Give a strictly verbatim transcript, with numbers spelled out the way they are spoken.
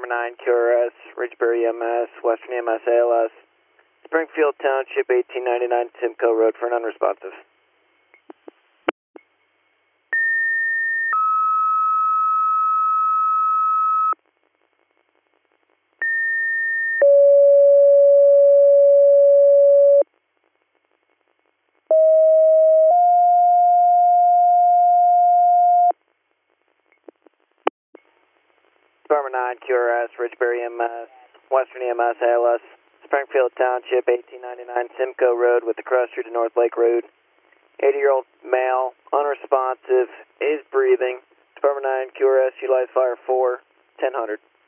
Department nine, Q R S, Ridgebury E M S, Western E M S A L S, Springfield Township, eighteen ninety-nine Simcoe Road for an unresponsive. Department nine, Q R S, Ridgebury E M S, Western E M S A L S, Springfield Township, eighteen ninety-nine Simcoe Road with the cross street to North Lake Road. eighty-year-old male, unresponsive, is breathing. Department nine, Q R S, utilize fire four, ten hundred.